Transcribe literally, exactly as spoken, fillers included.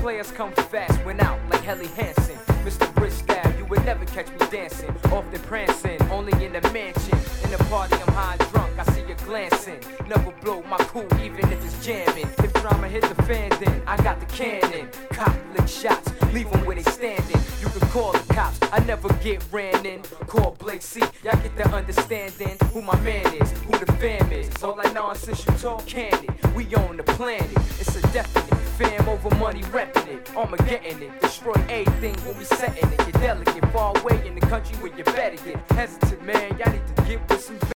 players come fast, went out like Helly Hansen. Mister Briscoe, you would never catch me dancing, often prancing, only in the mansion. In the party, I'm high and drunk, I see you glancing. Never blow my cool, even if it's jamming. If drama hit the fan, then I got the cannon. Cop lick shots, leave them where they standing. You can call the cops, I never get ran in. Call Blake C, y'all get the understanding. Who my man is, who the fam is. All that nonsense you talk candid. We on the planet, it's a definite. Fam over money reppin' it, Armageddon it. Destroy everything when we settin' it. You're delicate, far away in the country where you better get. Hesitant man, y'all need to get with some